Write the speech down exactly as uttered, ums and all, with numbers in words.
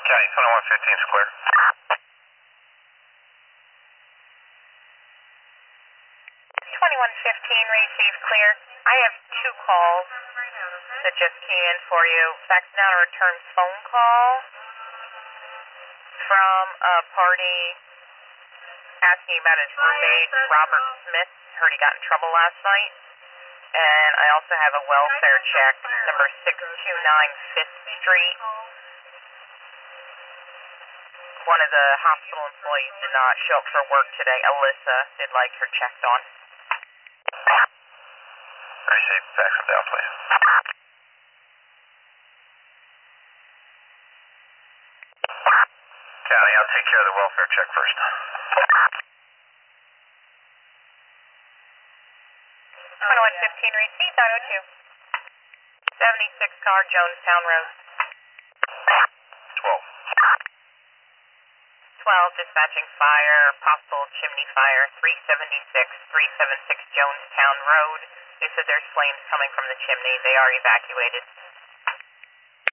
County, twenty-one fifteen is clear. twenty-one fifteen, received clear. I have two calls that just came in for you. Fax now to return phone call from a party asking about his roommate, Robert Smith. Heard he got in trouble last night. And I also have a welfare check, number six two nine Fifth Street. One of the hospital employees did not show up for work today. Alyssa did like her checked on. Receive, fax them down, please. County, I'll take care of the welfare check first. twenty-one fifteen, received, nine oh two. seventy-six car, Jonestown Road. twelve. twelve, dispatching fire, possible chimney fire, three seventy-six, three seventy-six Jonestown Road. They said there's flames coming from the chimney. They are evacuated.